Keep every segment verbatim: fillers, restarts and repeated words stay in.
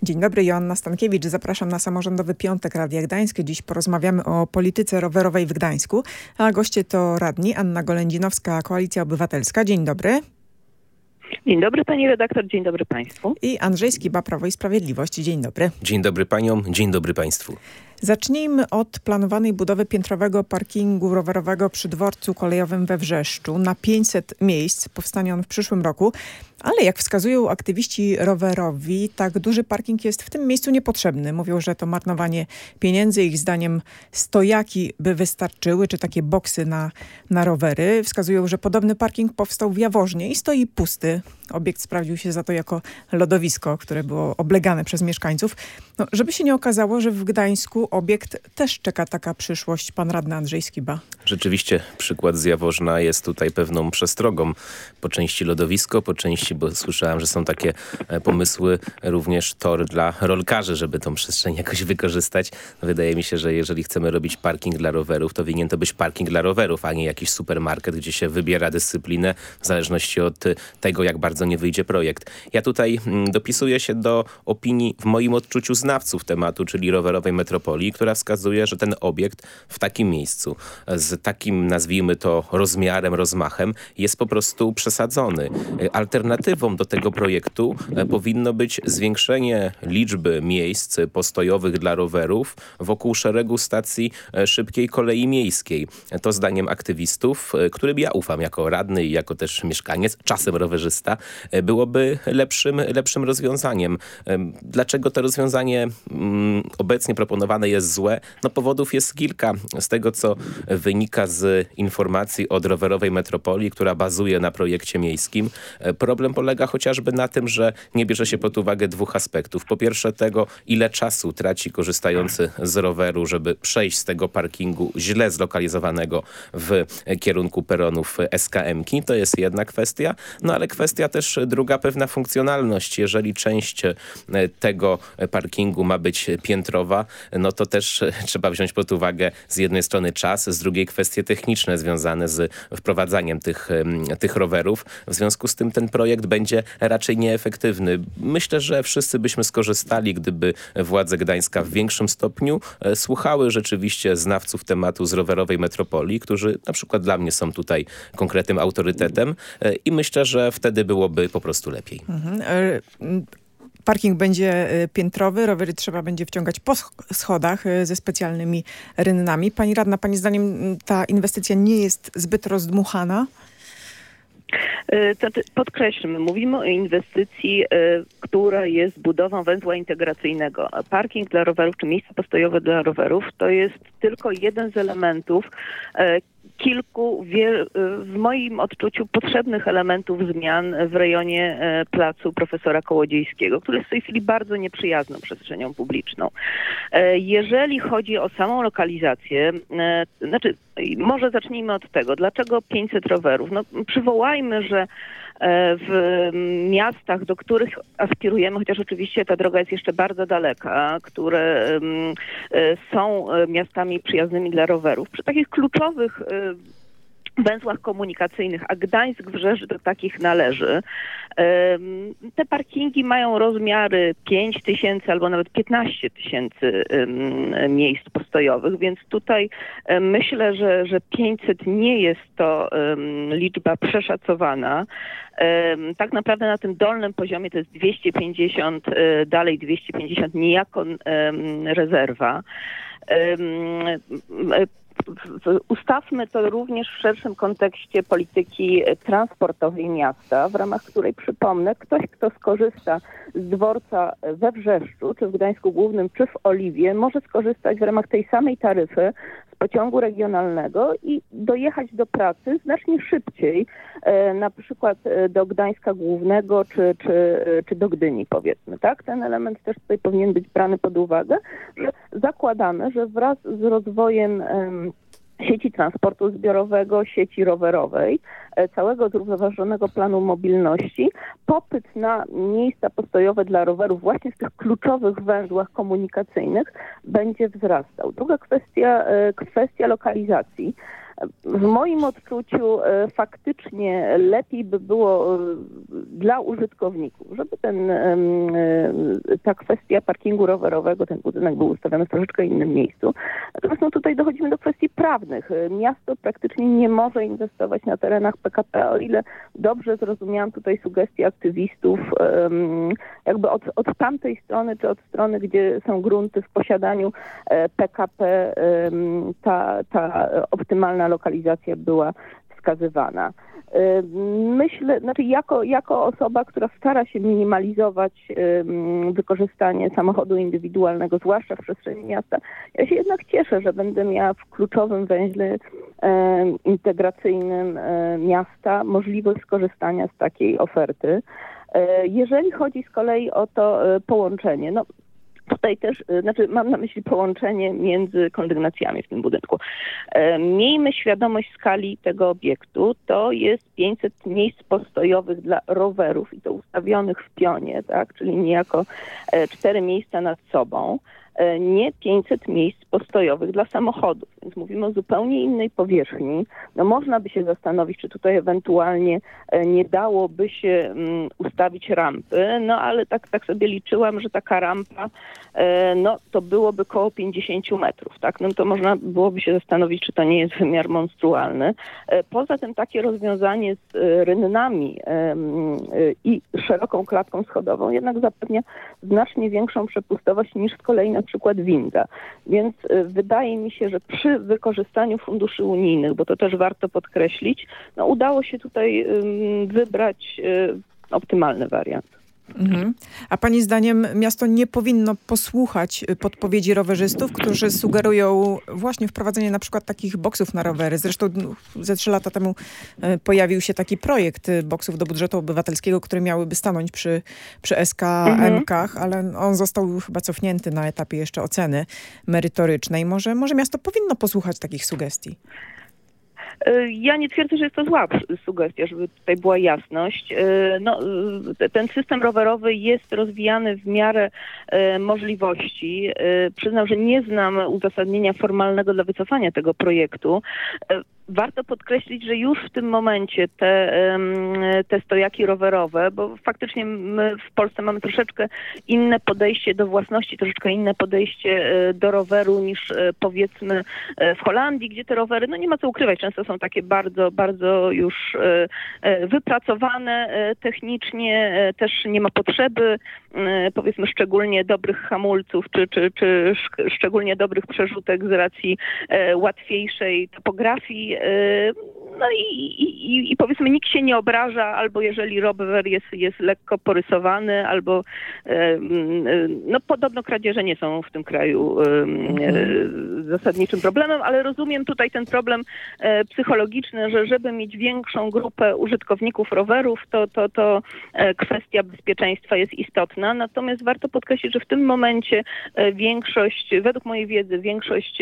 Dzień dobry, Joanna Stankiewicz. Zapraszam na Samorządowy Piątek Radia Gdańsk. Dziś porozmawiamy o polityce rowerowej w Gdańsku. A goście to radni Anna Golędzinowska, Koalicja Obywatelska. Dzień dobry. Dzień dobry pani redaktor, dzień dobry państwu. I Andrzej Skiba, Prawo i Sprawiedliwość. Dzień dobry. Dzień dobry paniom, dzień dobry państwu. Zacznijmy od planowanej budowy piętrowego parkingu rowerowego przy dworcu kolejowym we Wrzeszczu. Na pięćset miejsc powstanie on w przyszłym roku. Ale jak wskazują aktywiści rowerowi, tak duży parking jest w tym miejscu niepotrzebny. Mówią, że to marnowanie pieniędzy. Ich zdaniem stojaki by wystarczyły, czy takie boksy na, na rowery. Wskazują, że podobny parking powstał w Jaworznie i stoi pusty. Obiekt sprawdził się za to jako lodowisko, które było oblegane przez mieszkańców. No, żeby się nie okazało, że w Gdańsku obiekt też czeka taka przyszłość. Pan radny Andrzej Skiba. Rzeczywiście przykład z Jaworzna jest tutaj pewną przestrogą. Po części lodowisko, po części, bo słyszałem, że są takie pomysły, również tor dla rolkarzy, żeby tą przestrzeń jakoś wykorzystać. Wydaje mi się, że jeżeli chcemy robić parking dla rowerów, to winien to być parking dla rowerów, a nie jakiś supermarket, gdzie się wybiera dyscyplinę w zależności od tego, jak bardzo nie wyjdzie projekt. Ja tutaj dopisuję się do opinii w moim odczuciu znawców tematu, czyli rowerowej metropolii, która wskazuje, że ten obiekt w takim miejscu, z takim, nazwijmy to, rozmiarem, rozmachem, jest po prostu przesadzony. Alternatywą do tego projektu powinno być zwiększenie liczby miejsc postojowych dla rowerów wokół szeregu stacji szybkiej kolei miejskiej. To zdaniem aktywistów, którym ja ufam jako radny i jako też mieszkaniec, czasem rowerzysta, byłoby lepszym, lepszym rozwiązaniem. Dlaczego to rozwiązanie mm, obecnie proponowane jest złe? No powodów jest kilka. Z tego, co wynika z informacji od rowerowej metropolii, która bazuje na projekcie miejskim, problem polega chociażby na tym, że nie bierze się pod uwagę dwóch aspektów. Po pierwsze tego, ile czasu traci korzystający z roweru, żeby przejść z tego parkingu źle zlokalizowanego w kierunku peronów S K M-ki. To jest jedna kwestia. No ale kwestia też druga, pewna funkcjonalność. Jeżeli część tego parkingu ma być piętrowa, no to też trzeba wziąć pod uwagę z jednej strony czas, z drugiej kwestie techniczne związane z wprowadzaniem tych, tych rowerów. W związku z tym ten projekt będzie raczej nieefektywny. Myślę, że wszyscy byśmy skorzystali, gdyby władze Gdańska w większym stopniu słuchały rzeczywiście znawców tematu z rowerowej metropolii, którzy na przykład dla mnie są tutaj konkretnym autorytetem i myślę, że wtedy byłoby po prostu lepiej. Mhm. Parking będzie piętrowy, rowery trzeba będzie wciągać po schodach ze specjalnymi rynnami. Pani radna, pani zdaniem ta inwestycja nie jest zbyt rozdmuchana? Podkreślmy, mówimy o inwestycji, która jest budową węzła integracyjnego. Parking dla rowerów, czy miejsce postojowe dla rowerów, to jest tylko jeden z elementów kilku, w moim odczuciu, potrzebnych elementów zmian w rejonie placu profesora Kołodziejskiego, który jest w tej chwili bardzo nieprzyjazną przestrzenią publiczną. Jeżeli chodzi o samą lokalizację, znaczy, może zacznijmy od tego, dlaczego pięćset rowerów? No, przywołajmy, że w miastach, do których aspirujemy, chociaż oczywiście ta droga jest jeszcze bardzo daleka, które są miastami przyjaznymi dla rowerów, przy takich kluczowych węzłach komunikacyjnych, a Gdańsk Wrzeszcz do takich należy. Te parkingi mają rozmiary pięć tysięcy albo nawet piętnaście tysięcy miejsc postojowych, więc tutaj myślę, że, że pięćset nie jest to liczba przeszacowana. Tak naprawdę na tym dolnym poziomie to jest dwieście pięćdziesiąt, dalej dwieście pięćdziesiąt niejako rezerwa. Ustawmy to również w szerszym kontekście polityki transportowej miasta, w ramach której, przypomnę, ktoś, kto skorzysta z dworca we Wrzeszczu, czy w Gdańsku Głównym, czy w Oliwie, może skorzystać w ramach tej samej taryfy z pociągu regionalnego i dojechać do pracy znacznie szybciej, na przykład do Gdańska Głównego, czy, czy, czy do Gdyni, powiedzmy. Tak? Ten element też tutaj powinien być brany pod uwagę, że zakładamy, że wraz z rozwojem sieci transportu zbiorowego, sieci rowerowej, całego zrównoważonego planu mobilności, popyt na miejsca postojowe dla rowerów właśnie w tych kluczowych węzłach komunikacyjnych będzie wzrastał. Druga kwestia, kwestia lokalizacji. W moim odczuciu faktycznie lepiej by było dla użytkowników, żeby ten, ta kwestia parkingu rowerowego, ten budynek był ustawiony w troszeczkę innym miejscu. Natomiast no, tutaj dochodzimy do kwestii prawnych. Miasto praktycznie nie może inwestować na terenach P K P, o ile dobrze zrozumiałam tutaj sugestie aktywistów, jakby od, od tamtej strony, czy od strony, gdzie są grunty w posiadaniu P K P, ta, ta optymalna lokalizacja była wskazywana. Myślę, znaczy jako, jako osoba, która stara się minimalizować um, wykorzystanie samochodu indywidualnego, zwłaszcza w przestrzeni miasta, ja się jednak cieszę, że będę miała w kluczowym węźle um, integracyjnym um, miasta możliwość skorzystania z takiej oferty. Um, jeżeli chodzi z kolei o to um, połączenie, no tutaj też, znaczy mam na myśli połączenie między kondygnacjami w tym budynku. Miejmy świadomość skali tego obiektu. To jest pięćset miejsc postojowych dla rowerów i to ustawionych w pionie, tak, czyli niejako cztery miejsca nad sobą. Nie pięćset miejsc postojowych dla samochodów. Więc mówimy o zupełnie innej powierzchni. No można by się zastanowić, czy tutaj ewentualnie nie dałoby się um, ustawić rampy, no ale tak, tak sobie liczyłam, że taka rampa, e, no to byłoby koło pięćdziesiąt metrów, tak? No to można byłoby się zastanowić, czy to nie jest wymiar monstrualny. E, poza tym takie rozwiązanie z e, rynnami e, e, i szeroką klatką schodową jednak zapewnia znacznie większą przepustowość niż z kolei na przykład winda. Więc e, wydaje mi się, że przy wykorzystaniu funduszy unijnych, bo to też warto podkreślić, no udało się tutaj um, wybrać um, optymalny wariant. Mhm. A pani zdaniem miasto nie powinno posłuchać podpowiedzi rowerzystów, którzy sugerują właśnie wprowadzenie na przykład takich boksów na rowery. Zresztą ze trzy lata temu pojawił się taki projekt boksów do budżetu obywatelskiego, które miałyby stanąć przy, przy S K M kach, mhm. ale on został chyba cofnięty na etapie jeszcze oceny merytorycznej. Może, może miasto powinno posłuchać takich sugestii? Ja nie twierdzę, że jest to zła sugestia, żeby tutaj była jasność. No, ten system rowerowy jest rozwijany w miarę możliwości. Przyznam, że nie znam uzasadnienia formalnego dla wycofania tego projektu. Warto podkreślić, że już w tym momencie te, te stojaki rowerowe, bo faktycznie my w Polsce mamy troszeczkę inne podejście do własności, troszeczkę inne podejście do roweru niż powiedzmy w Holandii, gdzie te rowery, no nie ma co ukrywać, często są takie bardzo, bardzo już wypracowane technicznie, też nie ma potrzeby powiedzmy szczególnie dobrych hamulców, czy, czy, czy szczególnie dobrych przerzutek z racji łatwiejszej topografii. No i, i, i powiedzmy nikt się nie obraża, albo jeżeli rower jest, jest lekko porysowany, albo no podobno kradzieże nie są w tym kraju mhm. zasadniczym problemem, ale rozumiem tutaj ten problem psychologiczny, że żeby mieć większą grupę użytkowników rowerów, to, to, to kwestia bezpieczeństwa jest istotna. Natomiast warto podkreślić, że w tym momencie większość, według mojej wiedzy, większość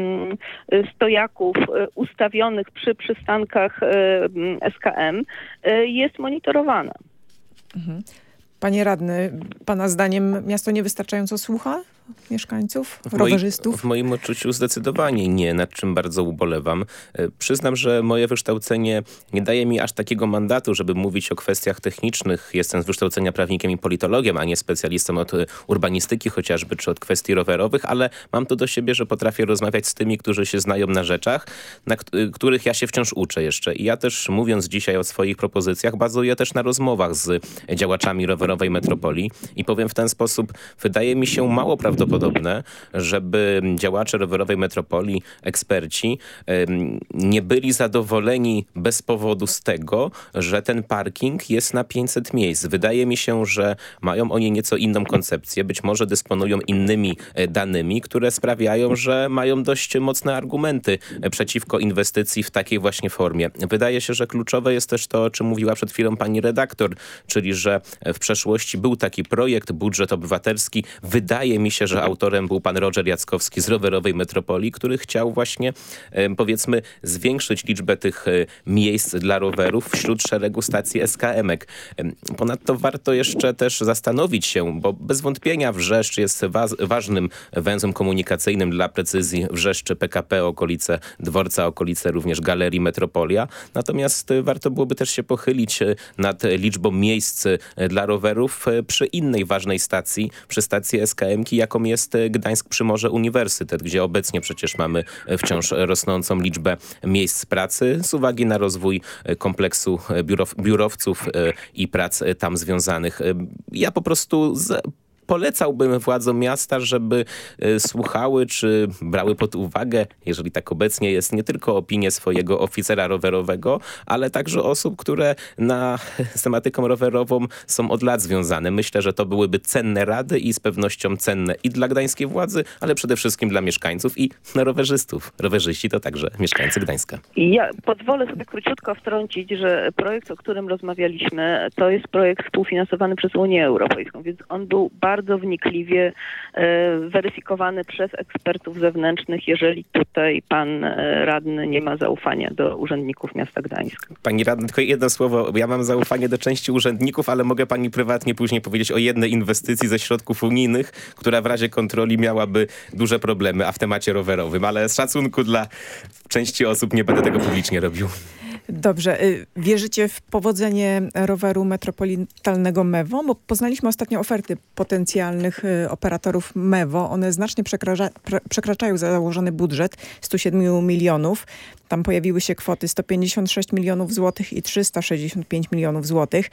stojaków ustawionych przy przystankach S K M jest monitorowana. Mhm. Panie radny, pana zdaniem miasto niewystarczająco słucha mieszkańców, w rowerzystów? Moi, w moim odczuciu zdecydowanie nie, nad czym bardzo ubolewam. Przyznam, że moje wykształcenie nie daje mi aż takiego mandatu, żeby mówić o kwestiach technicznych. Jestem z wykształcenia prawnikiem i politologiem, a nie specjalistą od urbanistyki chociażby, czy od kwestii rowerowych, ale mam to do siebie, że potrafię rozmawiać z tymi, którzy się znają na rzeczach, na których ja się wciąż uczę jeszcze. I ja też, mówiąc dzisiaj o swoich propozycjach, bazuję też na rozmowach z działaczami rowerowej metropolii i powiem w ten sposób, wydaje mi się mało prawdopodobne, prawdopodobne, żeby działacze rowerowej metropolii, eksperci nie byli zadowoleni bez powodu z tego, że ten parking jest na pięćset miejsc. Wydaje mi się, że mają oni nieco inną koncepcję, być może dysponują innymi danymi, które sprawiają, że mają dość mocne argumenty przeciwko inwestycji w takiej właśnie formie. Wydaje się, że kluczowe jest też to, o czym mówiła przed chwilą pani redaktor, czyli że w przeszłości był taki projekt, budżet obywatelski. Wydaje mi się, się, że autorem był pan Roger Jackowski z Rowerowej Metropolii, który chciał właśnie, powiedzmy, zwiększyć liczbę tych miejsc dla rowerów wśród szeregu stacji S K M-ek. Ponadto warto jeszcze też zastanowić się, bo bez wątpienia Wrzeszcz jest wa ważnym węzłem komunikacyjnym dla precyzji Wrzeszcz, P K P, okolice dworca, okolice również Galerii Metropolia. Natomiast warto byłoby też się pochylić nad liczbą miejsc dla rowerów przy innej ważnej stacji, przy stacji S K M-ki, jaką jest Gdańsk Przymorze Uniwersytet, gdzie obecnie przecież mamy wciąż rosnącą liczbę miejsc pracy z uwagi na rozwój kompleksu biurow biurowców i prac tam związanych. Ja po prostu z polecałbym władzom miasta, żeby y, słuchały czy brały pod uwagę, jeżeli tak obecnie jest, nie tylko opinię swojego oficera rowerowego, ale także osób, które na, z tematyką rowerową są od lat związane. Myślę, że to byłyby cenne rady i z pewnością cenne i dla gdańskiej władzy, ale przede wszystkim dla mieszkańców i na rowerzystów. Rowerzyści to także mieszkańcy Gdańska. Ja pozwolę sobie króciutko wtrącić, że projekt, o którym rozmawialiśmy, to jest projekt współfinansowany przez Unię Europejską, więc on był bardzo bardzo wnikliwie e, weryfikowany przez ekspertów zewnętrznych, jeżeli tutaj pan e, radny nie ma zaufania do urzędników miasta Gdańska. Pani radny, tylko jedno słowo. Ja mam zaufanie do części urzędników, ale mogę pani prywatnie później powiedzieć o jednej inwestycji ze środków unijnych, która w razie kontroli miałaby duże problemy, a w temacie rowerowym. Ale z szacunku dla części osób nie będę tego publicznie robił. Dobrze. Wierzycie w powodzenie roweru metropolitalnego Mewo? Bo poznaliśmy ostatnio oferty potencjalnych operatorów Mewo. One znacznie przekracza, pre, przekraczają założony budżet stu siedmiu milionów. Tam pojawiły się kwoty sto pięćdziesiąt sześć milionów złotych i trzysta sześćdziesiąt pięć milionów złotych.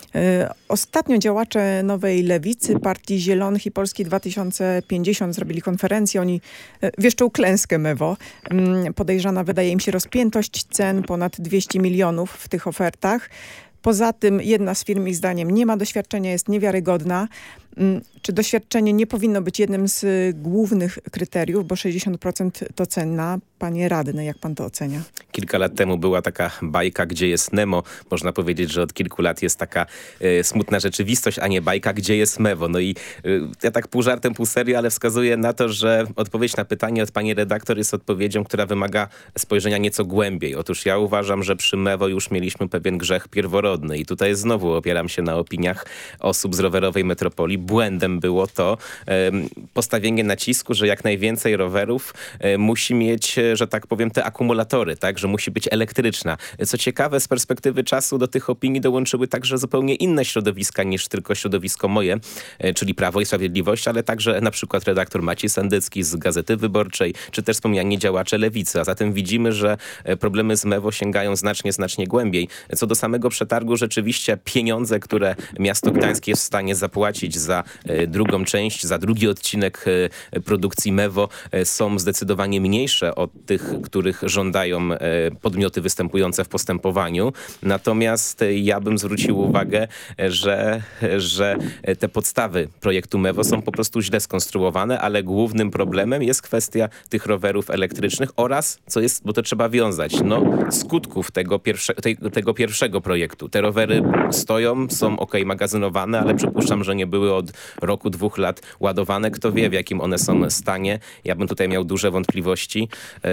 Ostatnio działacze Nowej Lewicy, Partii Zielonych i Polski dwa tysiące pięćdziesiąt zrobili konferencję. Oni wieszczą klęskę Mewo. Podejrzana wydaje im się rozpiętość cen, ponad dwieście milionów w tych ofertach. Poza tym jedna z firm ich zdaniem nie ma doświadczenia, jest niewiarygodna. Czy doświadczenie nie powinno być jednym z głównych kryteriów, bo sześćdziesiąt procent to cena? Panie radny, jak pan to ocenia? Kilka lat temu była taka bajka, Gdzie jest Nemo. Można powiedzieć, że od kilku lat jest taka e, smutna rzeczywistość, a nie bajka, Gdzie jest Mewo. No i e, ja tak pół żartem, pół serio, ale wskazuję na to, że odpowiedź na pytanie od pani redaktor jest odpowiedzią, która wymaga spojrzenia nieco głębiej. Otóż ja uważam, że przy Mewo już mieliśmy pewien grzech pierworodny i tutaj znowu opieram się na opiniach osób z Rowerowej Metropolii. Błędem było to e, postawienie nacisku, że jak najwięcej rowerów e, musi mieć, że tak powiem, te akumulatory, tak, że musi być elektryczna. Co ciekawe, z perspektywy czasu do tych opinii dołączyły także zupełnie inne środowiska niż tylko środowisko moje, e, czyli Prawo i Sprawiedliwość, ale także na przykład redaktor Maciej Sandycki z Gazety Wyborczej, czy też wspomniani działacze Lewicy. A zatem widzimy, że problemy z Mewo sięgają znacznie, znacznie głębiej. Co do samego przetargu, rzeczywiście pieniądze, które miasto Gdańsk jest w stanie zapłacić za e, drugą część, za drugi odcinek e, produkcji Mewo e, są zdecydowanie mniejsze od tych, których żądają e, podmioty występujące w postępowaniu. Natomiast e, ja bym zwrócił uwagę, e, że, e, że te podstawy projektu Mewo są po prostu źle skonstruowane, ale głównym problemem jest kwestia tych rowerów elektrycznych oraz, co jest, bo to trzeba wiązać, no, skutków tego, pierwsze, tej, tego pierwszego projektu. Te rowery stoją, są ok, magazynowane, ale przypuszczam, że nie były od roku, dwóch lat ładowane. Kto wie, w jakim one są stanie. Ja bym tutaj miał duże wątpliwości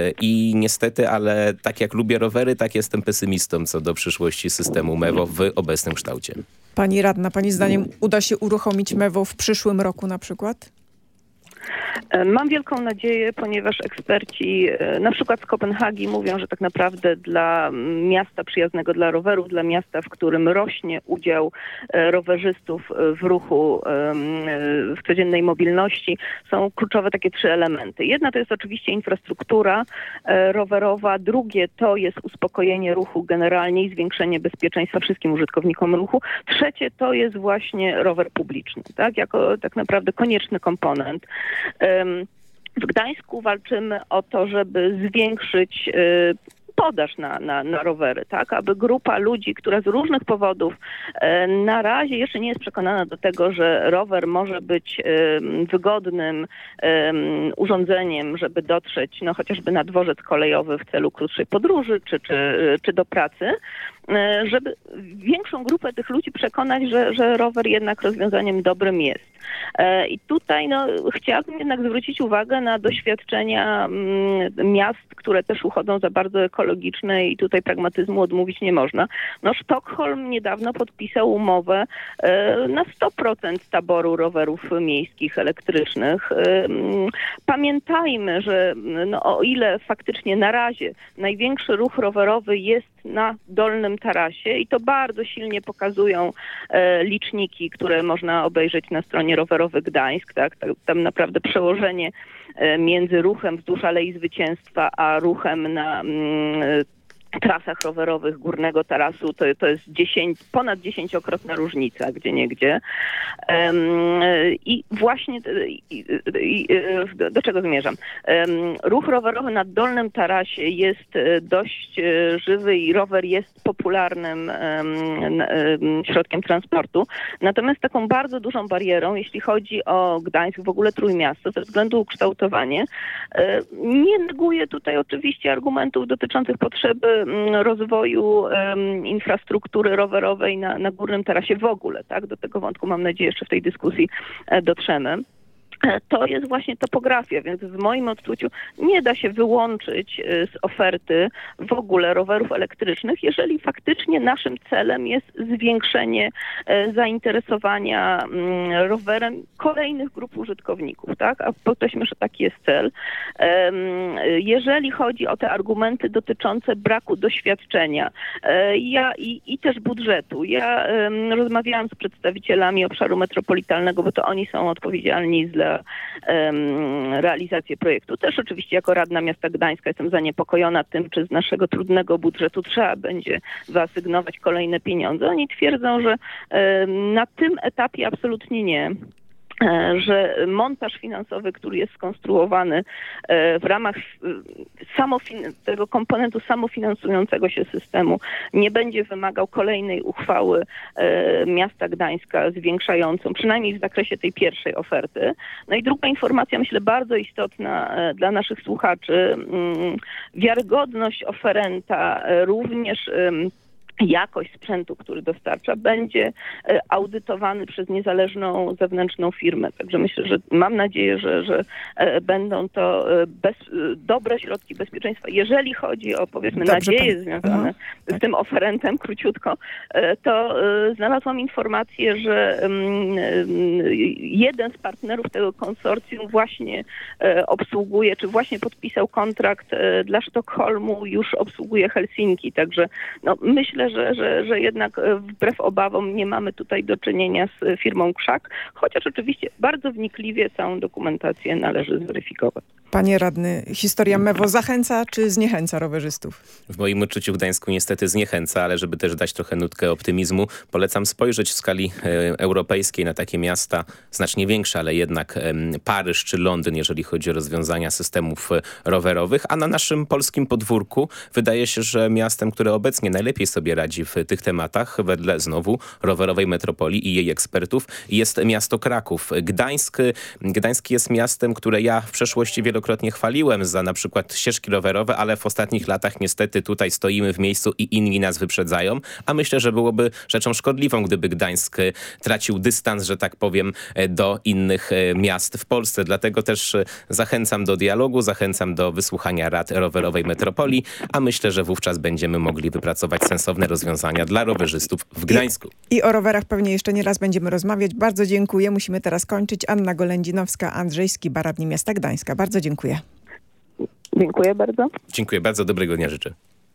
i niestety, ale tak jak lubię rowery, tak jestem pesymistą co do przyszłości systemu Mewo w obecnym kształcie. Pani radna, pani zdaniem uda się uruchomić Mewo w przyszłym roku na przykład? Mam wielką nadzieję, ponieważ eksperci na przykład z Kopenhagi mówią, że tak naprawdę dla miasta przyjaznego dla rowerów, dla miasta, w którym rośnie udział rowerzystów w ruchu, w codziennej mobilności, są kluczowe takie trzy elementy. Jedna to jest oczywiście infrastruktura rowerowa, drugie to jest uspokojenie ruchu generalnie i zwiększenie bezpieczeństwa wszystkim użytkownikom ruchu. Trzecie to jest właśnie rower publiczny, tak, jako tak naprawdę konieczny komponent. W Gdańsku walczymy o to, żeby zwiększyć podaż na, na, na rowery, tak, aby grupa ludzi, która z różnych powodów e, na razie jeszcze nie jest przekonana do tego, że rower może być e, wygodnym e, urządzeniem, żeby dotrzeć no, chociażby na dworzec kolejowy w celu krótszej podróży czy, czy, czy do pracy, żeby większą grupę tych ludzi przekonać, że, że rower jednak rozwiązaniem dobrym jest. I tutaj no, chciałabym jednak zwrócić uwagę na doświadczenia miast, które też uchodzą za bardzo ekologiczne i tutaj pragmatyzmu odmówić nie można. No, Sztokholm niedawno podpisał umowę na sto procent taboru rowerów miejskich elektrycznych. Pamiętajmy, że no, o ile faktycznie na razie największy ruch rowerowy jest na Dolnym Tarasie i to bardzo silnie pokazują e, liczniki, które można obejrzeć na stronie Rowerowy Gdańsk. Tak? Tam naprawdę przełożenie e, między ruchem wzdłuż Alei Zwycięstwa a ruchem na mm, trasach rowerowych Górnego Tarasu to, to jest dziesięć, ponad dziesięciokrotna różnica gdzie niegdzie. Um, I właśnie i, i, do, do czego zmierzam? Um, ruch rowerowy na Dolnym Tarasie jest dość żywy i rower jest popularnym um, środkiem transportu. Natomiast taką bardzo dużą barierą, jeśli chodzi o Gdańsk, w ogóle Trójmiasto, ze względu ukształtowanie, um, nie neguję tutaj oczywiście argumentów dotyczących potrzeby rozwoju um, infrastruktury rowerowej na, na Górnym Tarasie w ogóle, tak? Do tego wątku mam nadzieję jeszcze w tej dyskusji e, dotrzemy. To jest właśnie topografia, więc w moim odczuciu nie da się wyłączyć z oferty w ogóle rowerów elektrycznych, jeżeli faktycznie naszym celem jest zwiększenie zainteresowania rowerem kolejnych grup użytkowników, tak? A podkreślmy, że taki jest cel. Jeżeli chodzi o te argumenty dotyczące braku doświadczenia ja i, i też budżetu, ja rozmawiałam z przedstawicielami obszaru metropolitalnego, bo to oni są odpowiedzialni za realizację projektu. Też oczywiście jako radna miasta Gdańska jestem zaniepokojona tym, czy z naszego trudnego budżetu trzeba będzie wyasygnować kolejne pieniądze. Oni twierdzą, że na tym etapie absolutnie nie. Że montaż finansowy, który jest skonstruowany w ramach samofin- tego komponentu samofinansującego się systemu, nie będzie wymagał kolejnej uchwały miasta Gdańska zwiększającą, przynajmniej w zakresie tej pierwszej oferty. No i druga informacja, myślę, bardzo istotna dla naszych słuchaczy. Wiarygodność oferenta również jakość sprzętu, który dostarcza, będzie audytowany przez niezależną zewnętrzną firmę. Także myślę, że mam nadzieję, że, że będą to bez, dobre środki bezpieczeństwa. Jeżeli chodzi o, powiedzmy, Dobrze, nadzieje pan... związane Aha, z tak. tym oferentem, króciutko, to znalazłam informację, że jeden z partnerów tego konsorcjum właśnie obsługuje, czy właśnie podpisał kontrakt dla Sztokholmu, już obsługuje Helsinki. Także no, myślę, Że, że, że jednak wbrew obawom nie mamy tutaj do czynienia z firmą Krzak, chociaż oczywiście bardzo wnikliwie całą dokumentację należy zweryfikować. Panie radny, historia Mewo zachęca czy zniechęca rowerzystów? W moim odczuciu w Gdańsku niestety zniechęca, ale żeby też dać trochę nutkę optymizmu, polecam spojrzeć w skali e, europejskiej na takie miasta znacznie większe, ale jednak e, Paryż czy Londyn, jeżeli chodzi o rozwiązania systemów rowerowych, a na naszym polskim podwórku wydaje się, że miastem, które obecnie najlepiej sobie radzi w tych tematach, wedle znowu rowerowej metropolii i jej ekspertów, jest miasto Kraków. Gdańsk, Gdańsk jest miastem, które ja w przeszłości wielokrotnie chwaliłem za na przykład ścieżki rowerowe, ale w ostatnich latach niestety tutaj stoimy w miejscu i inni nas wyprzedzają, a myślę, że byłoby rzeczą szkodliwą, gdyby Gdańsk tracił dystans, że tak powiem, do innych miast w Polsce. Dlatego też zachęcam do dialogu, zachęcam do wysłuchania rad rowerowej metropolii, a myślę, że wówczas będziemy mogli wypracować sensowne rozwiązania dla rowerzystów w Gdańsku. I, I o rowerach pewnie jeszcze nie raz będziemy rozmawiać. Bardzo dziękuję. Musimy teraz kończyć. Anna Golędzinowska-Andrzejski, radni miasta Gdańska. Bardzo dziękuję. Dziękuję bardzo. Dziękuję bardzo. Dobrego dnia życzę.